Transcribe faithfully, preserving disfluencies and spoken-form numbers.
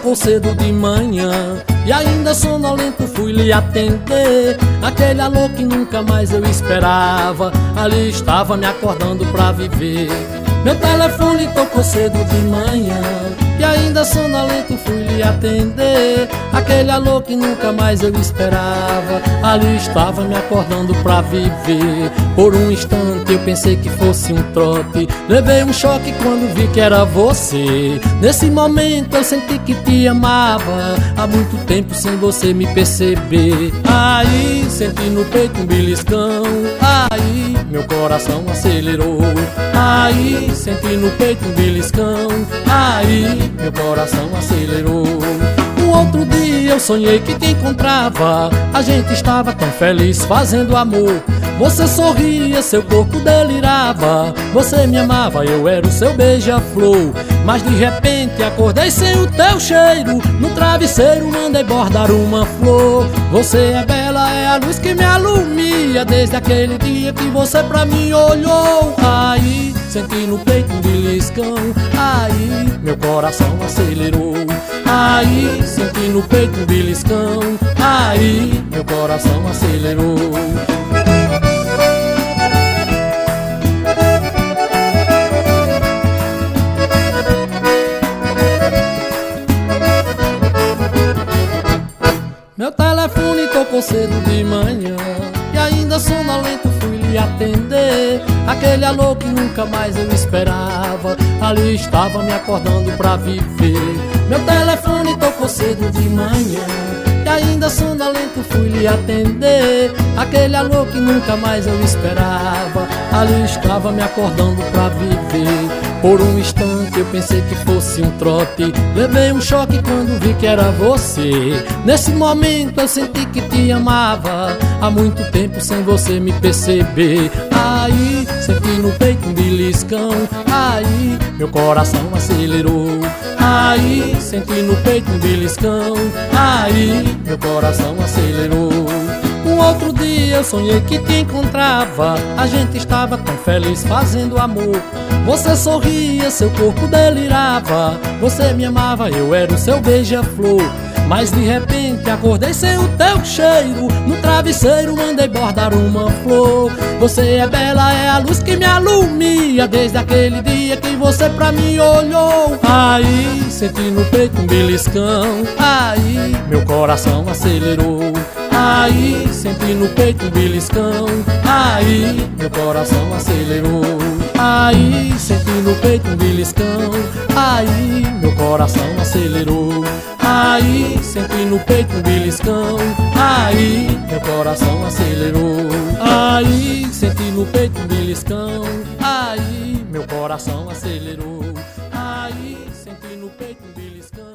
tocou cedo de manhã e ainda sonolento fui lhe atender. Aquele alô que nunca mais eu esperava, ali estava me acordando pra viver. Meu telefone tocou cedo de manhã e ainda sonolento fui lhe atender. Aquele alô que nunca mais eu esperava, ali estava me acordando pra viver. Por um instante eu pensei que fosse um trote, levei um choque quando vi que era você. Nesse momento eu senti que te amava, há muito tempo sem você me perceber. Aí senti no peito um beliscão, aí meu coração acelerou. Aí senti no peito um beliscão, aí meu coração acelerou. Um outro dia eu sonhei que te encontrava, a gente estava tão feliz fazendo amor. Você sorria, seu corpo delirava, você me amava, eu era o seu beija-flor. Mas de repente acordei sem o teu cheiro, no travesseiro mandei bordar uma flor. Você é bela, é a luz que me alumia, desde aquele dia que você pra mim olhou. Aí senti no peito um beliscão, aí meu coração acelerou. Aí senti no peito um beliscão, aí meu coração acelerou. Meu telefone tocou cedo de manhã e ainda sonolento fui lhe atender. Aquele alô que nunca mais eu esperava, ali estava me acordando pra viver. Meu telefone tocou cedo de manhã e ainda sonolento fui lhe atender. Aquele alô que nunca mais eu esperava, ali estava me acordando pra viver. Por um instante eu pensei que fosse um trote, levei um choque quando vi que era você. Nesse momento eu senti que te amava, há muito tempo sem você me perceber. Aí senti no peito um beliscão, aí meu coração acelerou. Aí senti no peito um beliscão, aí meu coração acelerou. Um outro dia eu sonhei que te encontrava, a gente estava tão feliz fazendo amor. Você sorria, seu corpo delirava, você me amava, eu era o seu beija-flor. Mas de repente acordei sem o teu cheiro, no travesseiro mandei bordar uma flor. Você é bela, é a luz que me alumia, desde aquele dia que você pra mim olhou. Aí senti no peito um beliscão, aí meu coração acelerou. Aí senti no peito um beliscão, aí meu coração acelerou. Aí senti no peito um beliscão, aí meu coração acelerou. Aí senti no peito um beliscão, aí meu coração acelerou. Aí senti no peito um beliscão, aí meu coração acelerou. Aí senti no peito um beliscão.